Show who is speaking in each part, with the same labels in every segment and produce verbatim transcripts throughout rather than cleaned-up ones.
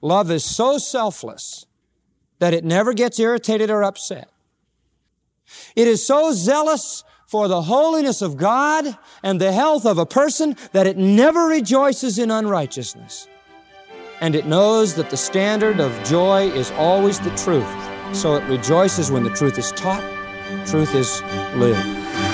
Speaker 1: Love is so selfless that it never gets irritated or upset. It is so zealous for the holiness of God and the health of a person that it never rejoices in unrighteousness. And it knows that the standard of joy is always the truth. So it rejoices when the truth is taught, truth is lived.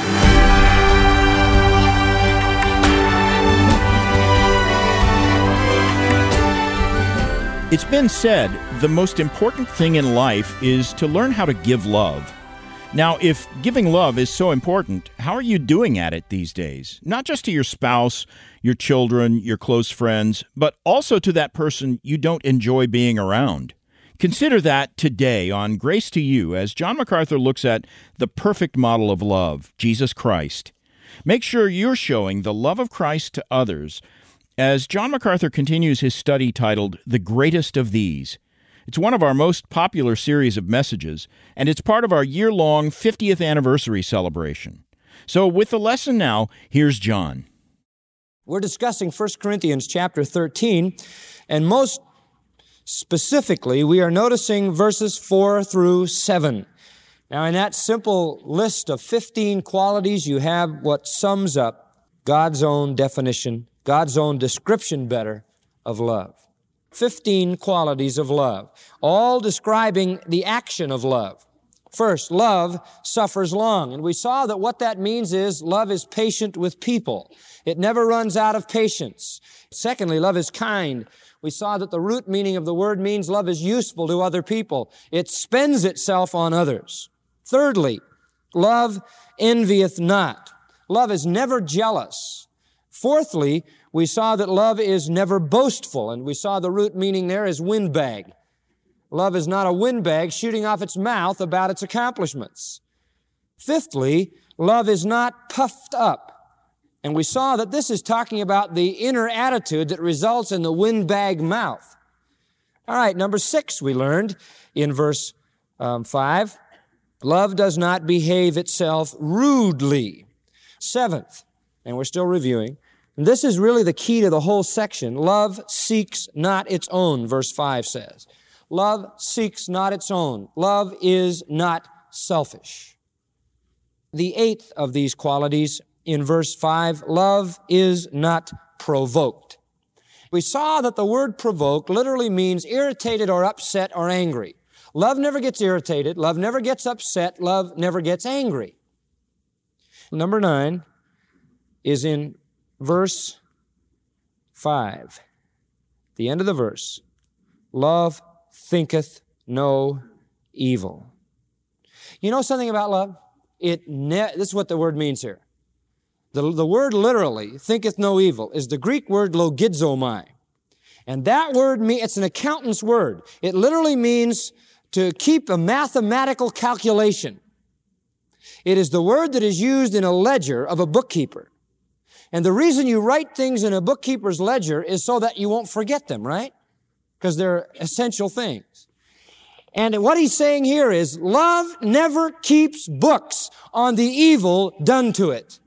Speaker 2: It's been said the most important thing in life is to learn how to give love. Now, if giving love is so important, how are you doing at it these days? Not just to your spouse, your children, your close friends, but also to that person you don't enjoy being around. Consider that today on Grace to You as John MacArthur looks at the perfect model of love, Jesus Christ. Make sure you're showing the love of Christ to others as John MacArthur continues his study titled The Greatest of These. It's one of our most popular series of messages, and it's part of our year-long fiftieth anniversary celebration. So with the lesson now, here's John.
Speaker 1: We're discussing First Corinthians chapter thirteen, and most specifically, we are noticing verses four through seven. Now, in that simple list of fifteen qualities, you have what sums up God's own definition, God's own description, better, of love. Fifteen qualities of love, all describing the action of love. First, love suffers long. And we saw that what that means is love is patient with people. It never runs out of patience. Secondly, love is kind. We saw that the root meaning of the word means love is useful to other people. It spends itself on others. Thirdly, love envieth not. Love is never jealous. Fourthly, we saw that love is never boastful, and we saw the root meaning there is windbag. Love is not a windbag shooting off its mouth about its accomplishments. Fifthly, love is not puffed up. And we saw that this is talking about the inner attitude that results in the windbag mouth. All right, number six, we learned in verse um, five, love does not behave itself rudely. Seventh, and we're still reviewing, and this is really the key to the whole section. Love seeks not its own, verse five says. Love seeks not its own. Love is not selfish. The eighth of these qualities in verse five, love is not provoked. We saw that the word provoke literally means irritated or upset or angry. Love never gets irritated. Love never gets upset. Love never gets angry. Number nine is in verse five, the end of the verse. Love thinketh no evil. You know something about love? It ne- this is what the word means here. The, the word literally, thinketh no evil, is the Greek word logizomai. And that word, me- it's an accountant's word. It literally means to keep a mathematical calculation. It is the word that is used in a ledger of a bookkeeper. And the reason you write things in a bookkeeper's ledger is so that you won't forget them, right? Because they're essential things. And what he's saying here is, love never keeps books on the evil done to it.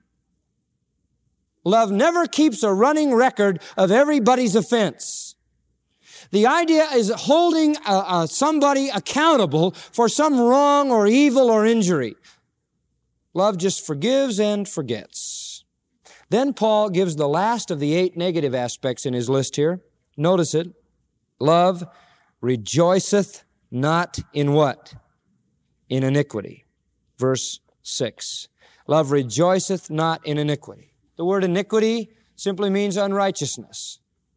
Speaker 1: Love never keeps a running record of everybody's offense. The idea is holding uh, uh, somebody accountable for some wrong or evil or injury. Love just forgives and forgets. Then Paul gives the last of the eight negative aspects in his list here. Notice it. Love rejoiceth not in what? In iniquity. Verse six. Love rejoiceth not in iniquity. The word iniquity simply means unrighteousness.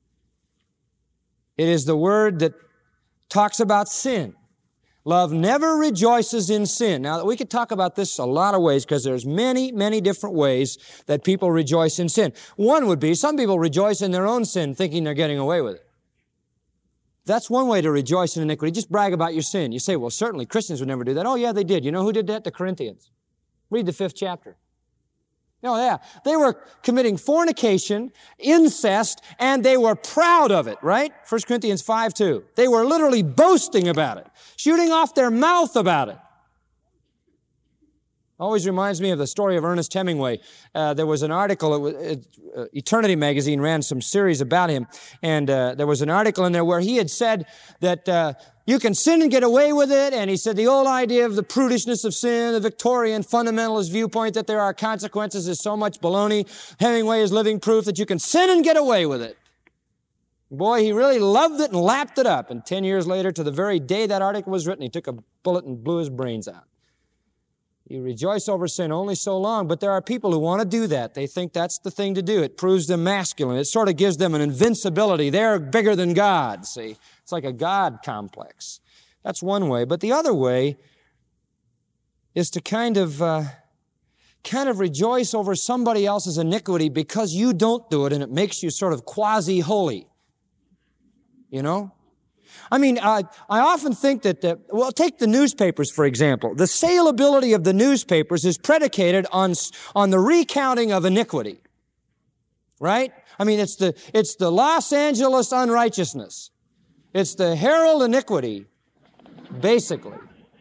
Speaker 1: It is the word that talks about sin. Love never rejoices in sin. Now, we could talk about this a lot of ways because there's many, many different ways that people rejoice in sin. One would be some people rejoice in their own sin thinking they're getting away with it. That's one way to rejoice in iniquity. Just brag about your sin. You say, well, certainly Christians would never do that. Oh, yeah, they did. You know who did that? The Corinthians. Read the fifth chapter. Oh, yeah. They were committing fornication, incest, and they were proud of it, right? First Corinthians five two. They were literally boasting about it, shooting off their mouth about it. Always reminds me of the story of Ernest Hemingway. Uh, there was an article, it was, it, uh, Eternity Magazine ran some series about him, and uh, there was an article in there where he had said that uh, you can sin and get away with it, and he said the old idea of the prudishness of sin, the Victorian fundamentalist viewpoint that there are consequences is so much baloney. Hemingway is living proof that you can sin and get away with it. Boy, he really loved it and lapped it up, and ten years later, to the very day that article was written, he took a bullet and blew his brains out. You rejoice over sin only so long, but there are people who want to do that. They think that's the thing to do. It proves them masculine. It sort of gives them an invincibility. They're bigger than God, see. It's like a God complex. That's one way. But the other way is to kind of, uh, kind of rejoice over somebody else's iniquity because you don't do it, and it makes you sort of quasi-holy. You know? I mean, uh, I often think that, the, well, take the newspapers, for example. The saleability of the newspapers is predicated on, on the recounting of iniquity. Right? I mean, it's the, it's the Los Angeles unrighteousness. It's the Herald iniquity, basically.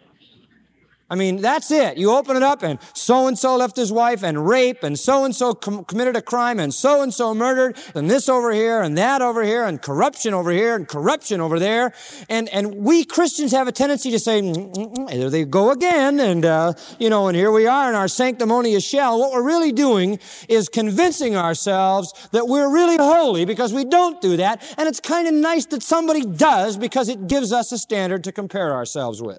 Speaker 1: I mean, that's it. You open it up and so-and-so left his wife and rape and so-and-so com- committed a crime and so-and-so murdered and this over here and that over here and corruption over here and corruption over there. And, and we Christians have a tendency to say, mm-mm, there they go again. And, uh, you know, and here we are in our sanctimonious shell. What we're really doing is convincing ourselves that we're really holy because we don't do that. And it's kind of nice that somebody does because it gives us a standard to compare ourselves with.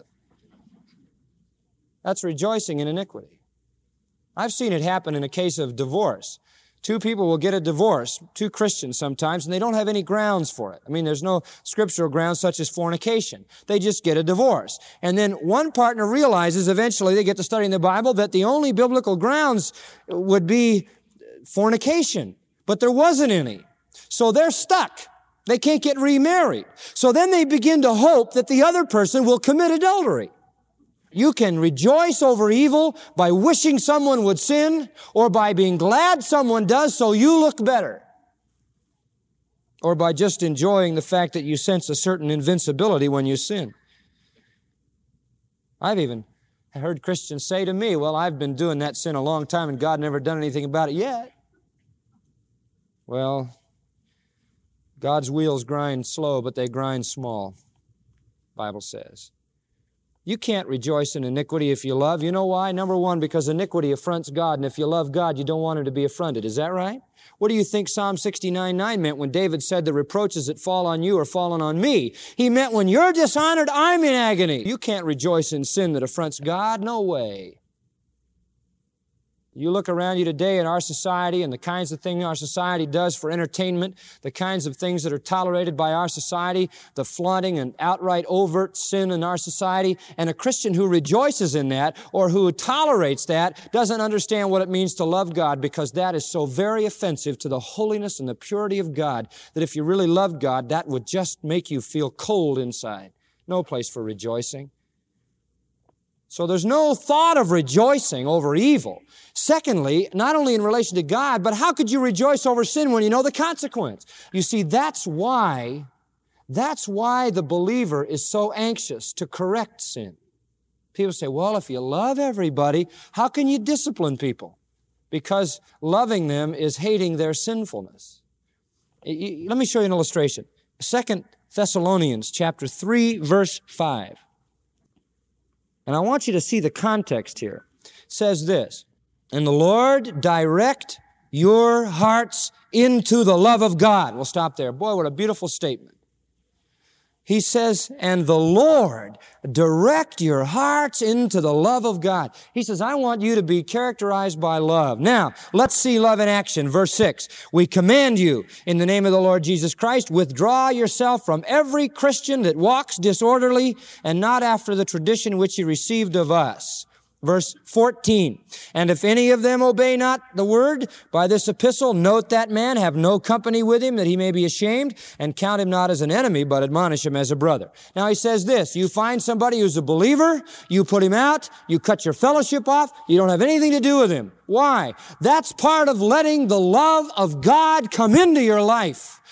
Speaker 1: That's rejoicing in iniquity. I've seen it happen in a case of divorce. Two people will get a divorce, two Christians sometimes, and they don't have any grounds for it. I mean, there's no scriptural grounds such as fornication. They just get a divorce. And then one partner realizes eventually, they get to studying the Bible, that the only biblical grounds would be fornication. But there wasn't any. So they're stuck. They can't get remarried. So then they begin to hope that the other person will commit adultery. You can rejoice over evil by wishing someone would sin or by being glad someone does so you look better. Or by just enjoying the fact that you sense a certain invincibility when you sin. I've even heard Christians say to me, well, I've been doing that sin a long time and God never done anything about it yet. Well, God's wheels grind slow, but they grind small, the Bible says. You can't rejoice in iniquity if you love. You know why? Number one, because iniquity affronts God, and if you love God, you don't want Him to be affronted. Is that right? What do you think Psalm sixty-nine nine meant when David said the reproaches that fall on you are fallen on me? He meant when you're dishonored, I'm in agony. You can't rejoice in sin that affronts God. No way. You look around you today in our society and the kinds of things our society does for entertainment, the kinds of things that are tolerated by our society, the flaunting and outright overt sin in our society, and a Christian who rejoices in that or who tolerates that doesn't understand what it means to love God, because that is so very offensive to the holiness and the purity of God that if you really loved God, that would just make you feel cold inside. No place for rejoicing. So there's no thought of rejoicing over evil. Secondly, not only in relation to God, but how could you rejoice over sin when you know the consequence? You see, that's why, that's why the believer is so anxious to correct sin. People say, well, if you love everybody, how can you discipline people? Because loving them is hating their sinfulness. Let me show you an illustration. Second Thessalonians chapter three, verse five. And I want you to see the context here. It says this, and the Lord direct your hearts into the love of God. We'll stop there. Boy, what a beautiful statement. He says, and the Lord direct your hearts into the love of God. He says, I want you to be characterized by love. Now, let's see love in action. Verse six, we command you in the name of the Lord Jesus Christ, withdraw yourself from every Christian that walks disorderly and not after the tradition which you received of us. Verse fourteen, and if any of them obey not the word by this epistle, note that man, have no company with him, that he may be ashamed, and count him not as an enemy, but admonish him as a brother. Now he says this, you find somebody who's a believer, you put him out, you cut your fellowship off, you don't have anything to do with him. Why? That's part of letting the love of God come into your life.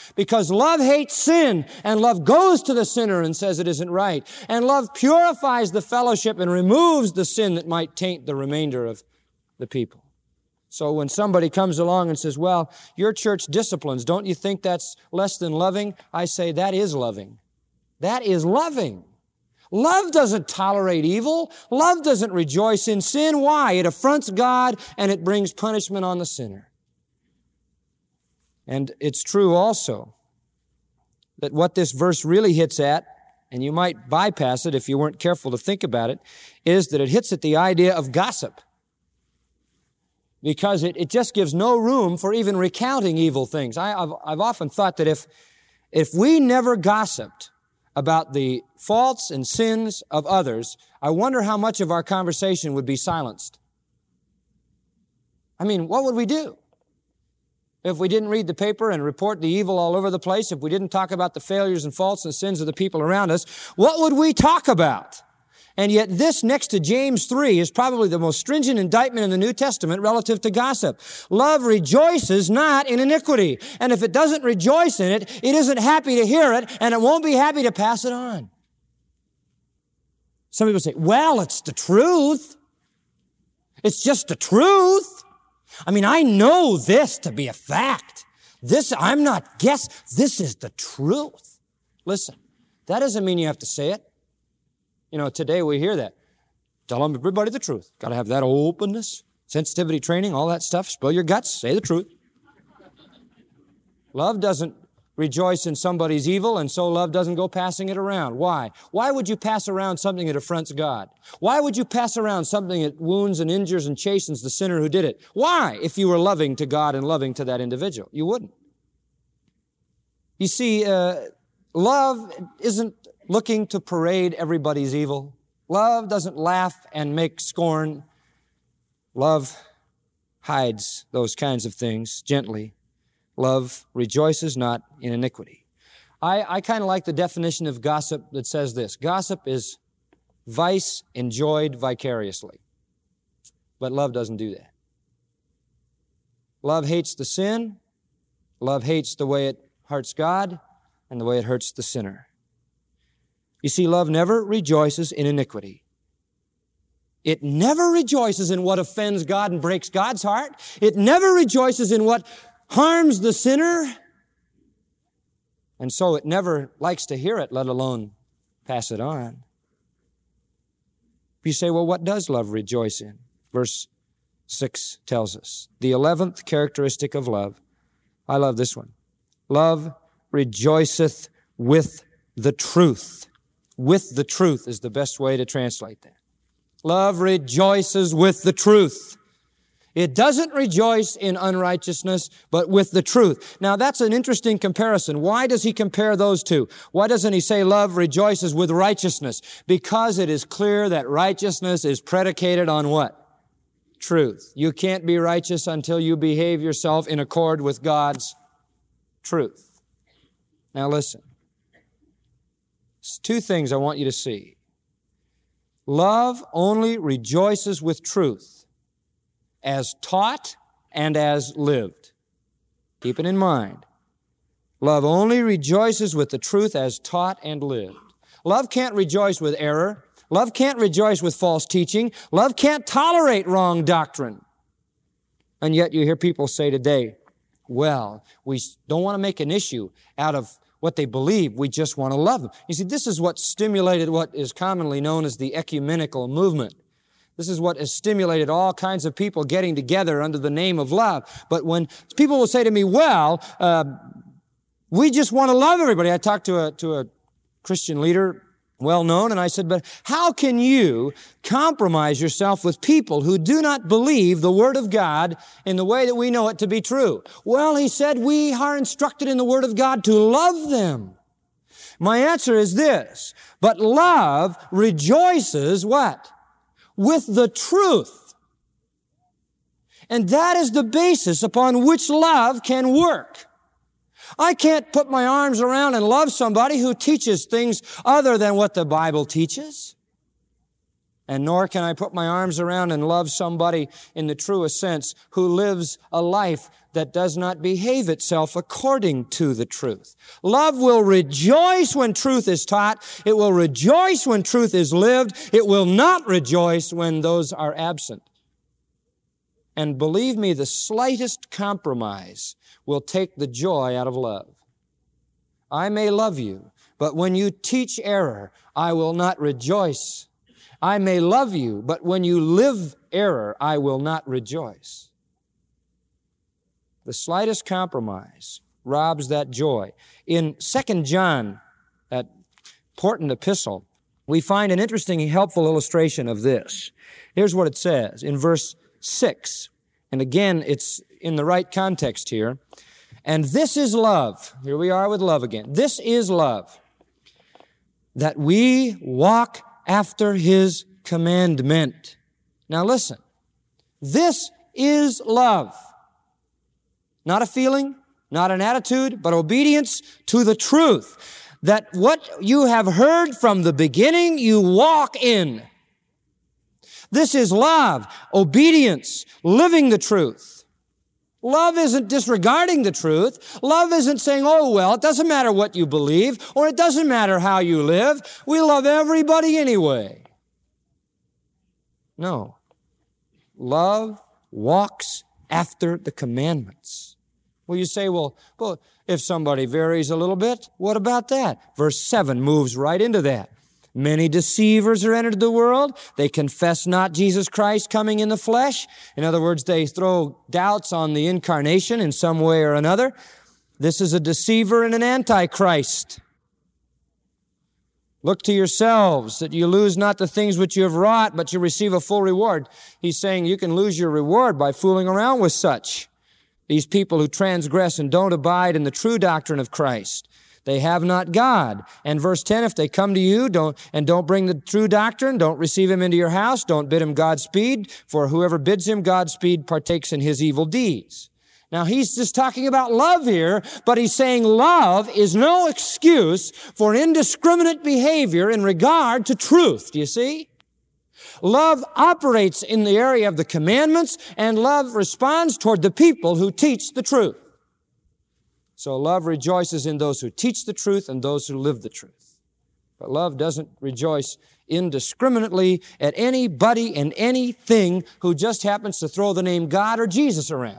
Speaker 1: Because love hates sin, and love goes to the sinner and says it isn't right. And love purifies the fellowship and removes the sin that might taint the remainder of the people. So when somebody comes along and says, well, your church disciplines, don't you think that's less than loving? I say, that is loving. That is loving. Love doesn't tolerate evil. Love doesn't rejoice in sin. Why? It affronts God and it brings punishment on the sinner. And it's true also that what this verse really hits at, and you might bypass it if you weren't careful to think about it, is that it hits at the idea of gossip. Because it, it just gives no room for even recounting evil things. I, I've, I've often thought that if, if we never gossiped about the faults and sins of others, I wonder how much of our conversation would be silenced. I mean, what would we do? If we didn't read the paper and report the evil all over the place, if we didn't talk about the failures and faults and sins of the people around us, what would we talk about? And yet this next to James three is probably the most stringent indictment in the New Testament relative to gossip. Love rejoices not in iniquity. And if it doesn't rejoice in it, it isn't happy to hear it, and it won't be happy to pass it on. Some people say, well, it's the truth. It's just the truth. I mean, I know this to be a fact. This, I'm not guess. This is the truth. Listen, that doesn't mean you have to say it. You know, today we hear that. Tell them everybody the truth. Got to have that openness, sensitivity training, all that stuff. Spill your guts, say the truth. Love doesn't rejoice in somebody's evil, and so love doesn't go passing it around. Why? Why would you pass around something that affronts God? Why would you pass around something that wounds and injures and chastens the sinner who did it? Why, if you were loving to God and loving to that individual? You wouldn't. You see, uh, love isn't looking to parade everybody's evil. Love doesn't laugh and make scorn. Love hides those kinds of things gently. Love rejoices not in iniquity. I, I kind of like the definition of gossip that says this. Gossip is vice enjoyed vicariously. But love doesn't do that. Love hates the sin. Love hates the way it hurts God and the way it hurts the sinner. You see, love never rejoices in iniquity. It never rejoices in what offends God and breaks God's heart. It never rejoices in what harms the sinner. And so it never likes to hear it, let alone pass it on. You say, well, what does love rejoice in? Verse six tells us. The eleventh characteristic of love. I love this one. Love rejoiceth with the truth. With the truth is the best way to translate that. Love rejoices with the truth. It doesn't rejoice in unrighteousness, but with the truth. Now, that's an interesting comparison. Why does he compare those two? Why doesn't he say love rejoices with righteousness? Because it is clear that righteousness is predicated on what? Truth. You can't be righteous until you behave yourself in accord with God's truth. Now, listen. There's two things I want you to see. Love only rejoices with truth as taught and as lived. Keep it in mind. Love only rejoices with the truth as taught and lived. Love can't rejoice with error. Love can't rejoice with false teaching. Love can't tolerate wrong doctrine. And yet you hear people say today, well, we don't want to make an issue out of what they believe. We just want to love them. You see, this is what stimulated what is commonly known as the ecumenical movement. This is what has stimulated all kinds of people getting together under the name of love. But when people will say to me, well, uh, we just want to love everybody. I talked to a, to a Christian leader, well known, and I said, but how can you compromise yourself with people who do not believe the Word of God in the way that we know it to be true? Well, he said, we are instructed in the Word of God to love them. My answer is this, but love rejoices what? With the truth. And that is the basis upon which love can work. I can't put my arms around and love somebody who teaches things other than what the Bible teaches. And nor can I put my arms around and love somebody in the truest sense who lives a life that does not behave itself according to the truth. Love will rejoice when truth is taught. It will rejoice when truth is lived. It will not rejoice when those are absent. And believe me, the slightest compromise will take the joy out of love. I may love you, but when you teach error, I will not rejoice. I may love you, but when you live error, I will not rejoice. The slightest compromise robs that joy. In Second John, that important epistle, we find an interesting, helpful illustration of this. Here's what it says in verse six. And again, it's in the right context here. And this is love. Here we are with love again. This is love, that we walk after His commandment. Now listen, this is love. Not a feeling, not an attitude, but obedience to the truth. That what you have heard from the beginning, you walk in. This is love, obedience, living the truth. Love isn't disregarding the truth. Love isn't saying, oh, well, it doesn't matter what you believe, or it doesn't matter how you live. We love everybody anyway. No. Love walks after the commandments. Well, you say, well, well, if somebody varies a little bit, what about that? Verse seven moves right into that. Many deceivers are entered the world. They confess not Jesus Christ coming in the flesh. In other words, they throw doubts on the incarnation in some way or another. This is a deceiver and an antichrist. Look to yourselves that you lose not the things which you have wrought, but you receive a full reward. He's saying you can lose your reward by fooling around with such. These people who transgress and don't abide in the true doctrine of Christ. They have not God. And verse ten, if they come to you don't and don't bring the true doctrine, don't receive him into your house, don't bid him Godspeed, for whoever bids him Godspeed partakes in his evil deeds. Now, he's just talking about love here, but he's saying love is no excuse for indiscriminate behavior in regard to truth. Do you see? Love operates in the area of the commandments, and love responds toward the people who teach the truth. So love rejoices in those who teach the truth and those who live the truth. But love doesn't rejoice indiscriminately at anybody and anything who just happens to throw the name God or Jesus around.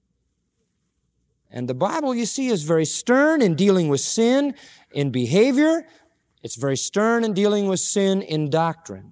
Speaker 1: And the Bible, you see, is very stern in dealing with sin in behavior. It's very stern in dealing with sin in doctrine.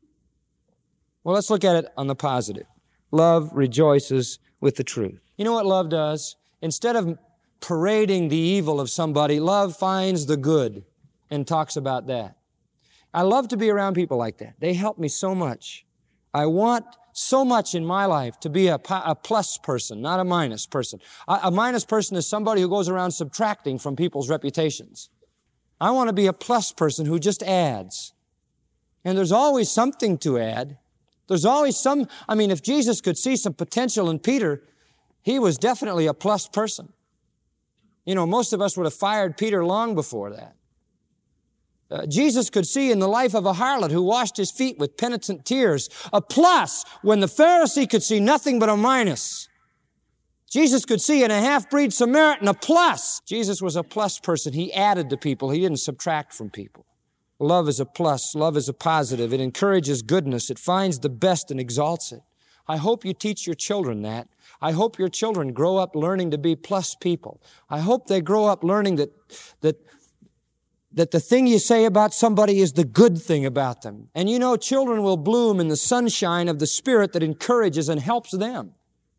Speaker 1: Well, let's look at it on the positive. Love rejoices with the truth. You know what love does? Instead of parading the evil of somebody, love finds the good and talks about that. I love to be around people like that. They help me so much. I want so much in my life to be a, a plus person, not a minus person. A, a minus person is somebody who goes around subtracting from people's reputations. I want to be a plus person who just adds. And there's always something to add. There's always some, I mean, if Jesus could see some potential in Peter, he was definitely a plus person. You know, most of us would have fired Peter long before that. Uh, Jesus could see in the life of a harlot who washed his feet with penitent tears a plus when the Pharisee could see nothing but a minus. Jesus could see in a half-breed Samaritan a plus. Jesus was a plus person. He added to people. He didn't subtract from people. Love is a plus. Love is a positive. It encourages goodness. It finds the best and exalts it. I hope you teach your children that. I hope your children grow up learning to be plus people. I hope they grow up learning that, that, that the thing you say about somebody is the good thing about them. And you know, children will bloom in the sunshine of the Spirit that encourages and helps them,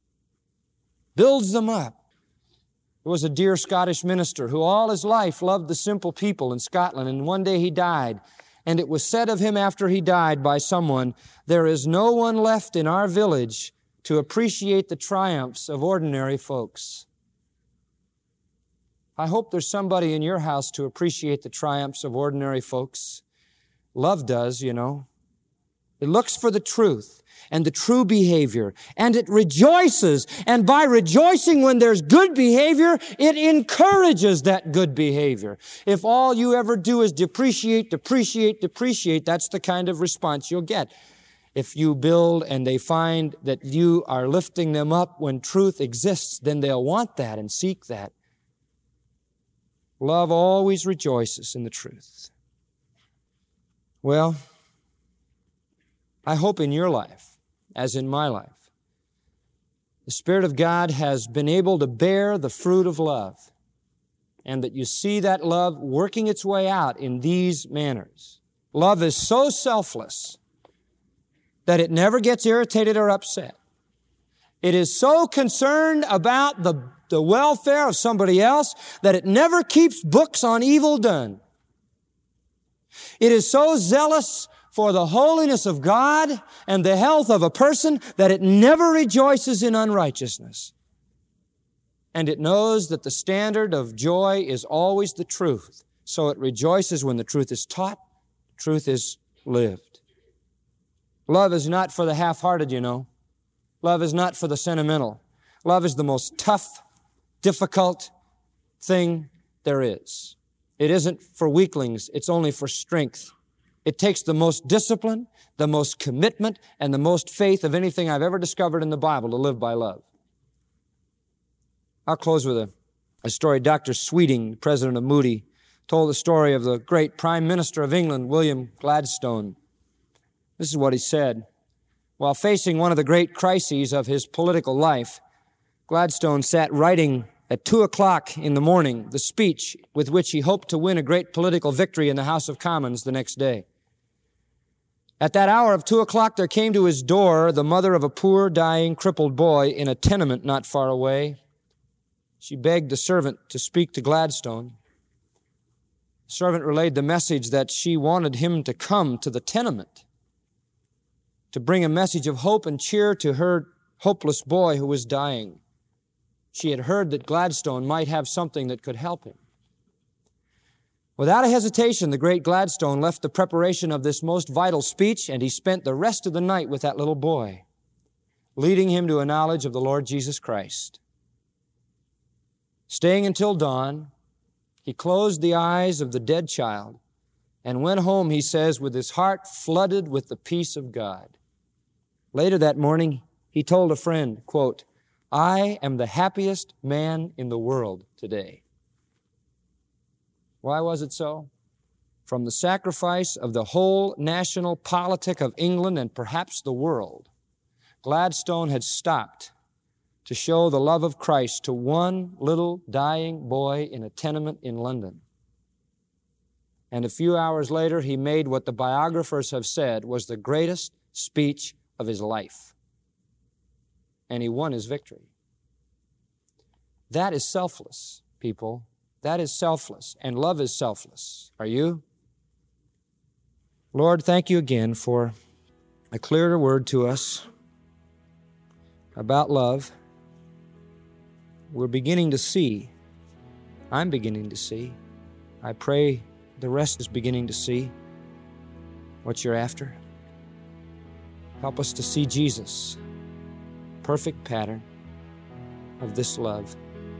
Speaker 1: builds them up. There was a dear Scottish minister who all his life loved the simple people in Scotland, and one day he died. And it was said of him after he died by someone, there is no one left in our village to appreciate the triumphs of ordinary folks. I hope there's somebody in your house to appreciate the triumphs of ordinary folks. Love does, you know. It looks for the truth and the true behavior, and it rejoices. And by rejoicing when there's good behavior, it encourages that good behavior. If all you ever do is depreciate, depreciate, depreciate, that's the kind of response you'll get. If you build and they find that you are lifting them up when truth exists, then they'll want that and seek that. Love always rejoices in the truth. Well, I hope in your life, as in my life, the Spirit of God has been able to bear the fruit of love, and that you see that love working its way out in these manners. Love is so selfless that it never gets irritated or upset. It is so concerned about the, the welfare of somebody else that it never keeps books on evil done. It is so zealous for the holiness of God and the health of a person that it never rejoices in unrighteousness. And it knows that the standard of joy is always the truth. So it rejoices when the truth is taught, truth is lived. Love is not for the half-hearted, you know. Love is not for the sentimental. Love is the most tough, difficult thing there is. It isn't for weaklings, it's only for strength. It takes the most discipline, the most commitment, and the most faith of anything I've ever discovered in the Bible to live by love. I'll close with a, a story. Doctor Sweeting, president of Moody, told the story of the great Prime Minister of England, William Gladstone. This is what he said. While facing one of the great crises of his political life, Gladstone sat writing at two o'clock in the morning the speech with which he hoped to win a great political victory in the House of Commons the next day. At that hour of two o'clock, there came to his door the mother of a poor, dying, crippled boy in a tenement not far away. She begged the servant to speak to Gladstone. The servant relayed the message that she wanted him to come to the tenement to bring a message of hope and cheer to her hopeless boy who was dying. She had heard that Gladstone might have something that could help him. Without a hesitation, the great Gladstone left the preparation of this most vital speech, and he spent the rest of the night with that little boy, leading him to a knowledge of the Lord Jesus Christ. Staying until dawn, he closed the eyes of the dead child and went home, he says, with his heart flooded with the peace of God. Later that morning, he told a friend, quote, "I am the happiest man in the world today." Why was it so? From the sacrifice of the whole national politic of England and perhaps the world, Gladstone had stopped to show the love of Christ to one little dying boy in a tenement in London. And a few hours later, he made what the biographers have said was the greatest speech of his life. And he won his victory. That is selfless, people. That is selfless, and love is selfless. Are you? Lord, thank you again for a clearer word to us about love. We're beginning to see. I'm beginning to see. I pray the rest is beginning to see what you're after. Help us to see Jesus, perfect pattern of this love.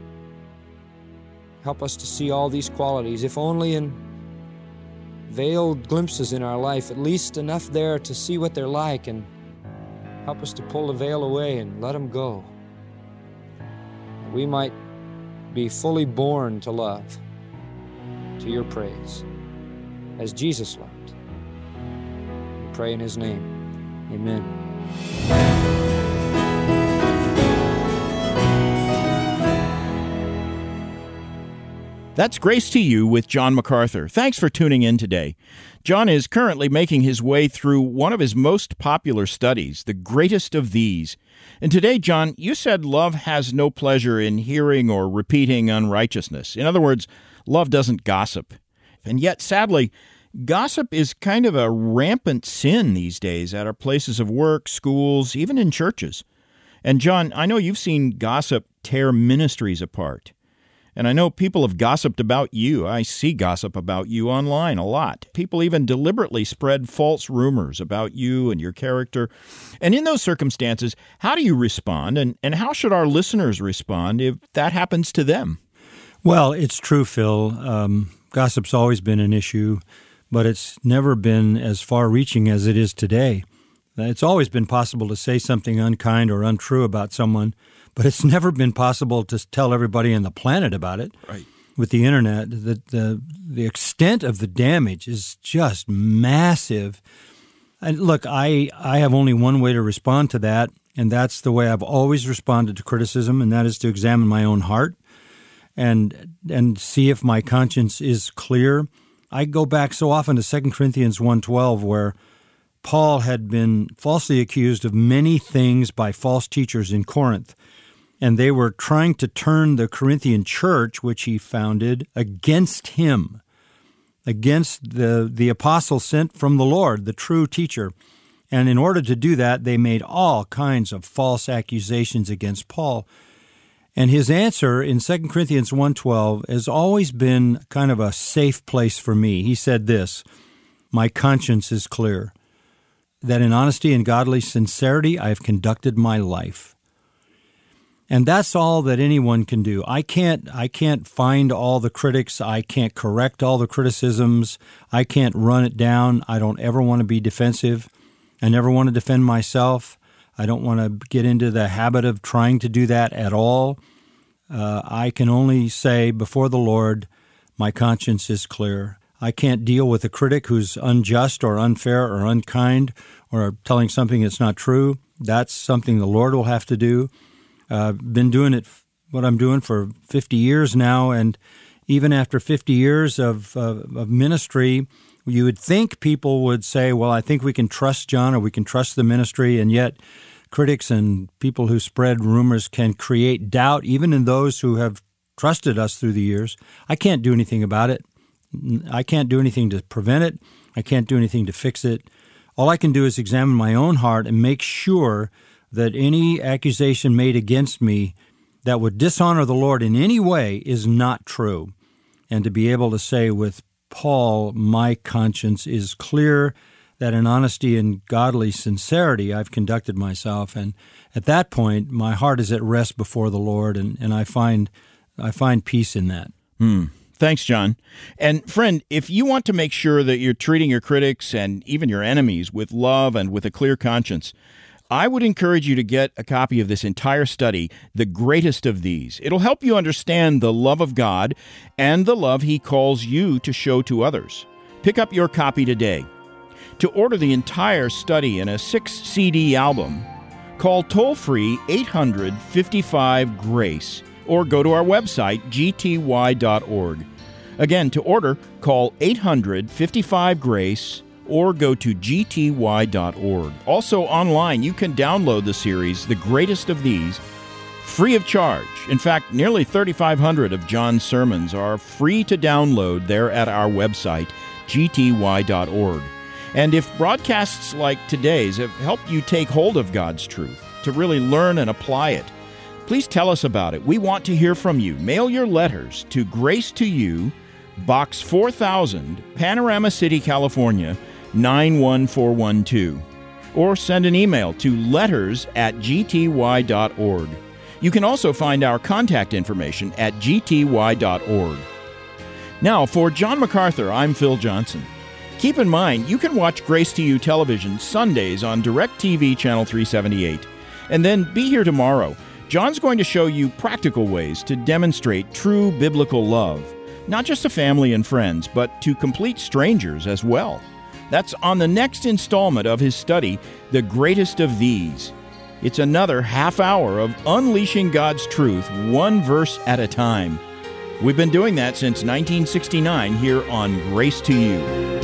Speaker 1: Help us to see all these qualities, if only in veiled glimpses in our life, at least enough there to see what they're like, and help us to pull the veil away and let them go. We might be fully born to love, to your praise, as Jesus loved. We pray in his name. Amen.
Speaker 2: That's Grace to You with John MacArthur. Thanks for tuning in today. John is currently making his way through one of his most popular studies, The Greatest of These. And today, John, you said love has no pleasure in hearing or repeating unrighteousness. In other words, love doesn't gossip. And yet, sadly, gossip is kind of a rampant sin these days at our places of work, schools, even in churches. And John, I know you've seen gossip tear ministries apart. And I know people have gossiped about you. I see gossip about you online a lot. People even deliberately spread false rumors about you and your character. And in those circumstances, how do you respond? And, and how should our listeners respond if that happens to them?
Speaker 3: Well, it's true, Phil. Um, gossip's always been an issue, but it's never been as far-reaching as it is today. It's always been possible to say something unkind or untrue about someone, but it's never been possible to tell everybody on the planet about it.
Speaker 2: Right.
Speaker 3: With the internet, the, the the extent of the damage is just massive. And look, I, I have only one way to respond to that, and that's the way I've always responded to criticism, and that is to examine my own heart and and see if my conscience is clear. I go back so often to Second Corinthians one twelve, where Paul had been falsely accused of many things by false teachers in Corinth, and they were trying to turn the Corinthian church, which he founded, against him, against the, the apostle sent from the Lord, the true teacher. And in order to do that, they made all kinds of false accusations against Paul. And his answer in Second Corinthians one twelve has always been kind of a safe place for me. He said this, "My conscience is clear, that in honesty and godly sincerity I have conducted my life." And that's all that anyone can do. I can't I can't find all the critics. I can't correct all the criticisms. I can't run it down. I don't ever want to be defensive. I never want to defend myself. I don't want to get into the habit of trying to do that at all. Uh, I can only say before the Lord, my conscience is clear. I can't deal with a critic who's unjust or unfair or unkind or telling something that's not true. That's something the Lord will have to do. I've uh, been doing it, what I'm doing, for fifty years now, and even after fifty years of, uh, of ministry, you would think people would say, well, I think we can trust John or we can trust the ministry, and yet critics and people who spread rumors can create doubt even in those who have trusted us through the years. I can't do anything about it. I can't do anything to prevent it. I can't do anything to fix it. All I can do is examine my own heart and make sure that any accusation made against me that would dishonor the Lord in any way is not true. And to be able to say with Paul, my conscience is clear, that in honesty and godly sincerity I've conducted myself. And at that point, my heart is at rest before the Lord, and, and I find I find peace in that.
Speaker 2: Hmm. Thanks, John. And friend, if you want to make sure that you're treating your critics and even your enemies with love and with a clear conscience, I would encourage you to get a copy of this entire study, The Greatest of These. It'll help you understand the love of God and the love He calls you to show to others. Pick up your copy today. To order the entire study in a six C D album, call toll-free eight hundred, fifty-five, GRACE or go to our website, g t y dot org. Again, to order, call eight hundred, fifty-five, GRACE or go to g t y dot org. Also online, you can download the series, The Greatest of These, free of charge. In fact, nearly thirty-five hundred of John's sermons are free to download there at our website, g t y dot org. And if broadcasts like today's have helped you take hold of God's truth, to really learn and apply it, please tell us about it. We want to hear from you. Mail your letters to Grace to You, Box four thousand, Panorama City, California, nine one four one two. Or send an email to letters at g t y dot org. You can also find our contact information at g t y dot org. Now, for John MacArthur, I'm Phil Johnson. Keep in mind, you can watch Grace to You television Sundays on DirecTV Channel three seventy-eight. And then be here tomorrow. John's going to show you practical ways to demonstrate true biblical love, not just to family and friends, but to complete strangers as well. That's on the next installment of his study, The Greatest of These. It's another half hour of unleashing God's truth, one verse at a time. We've been doing that since nineteen sixty-nine here on Grace to You.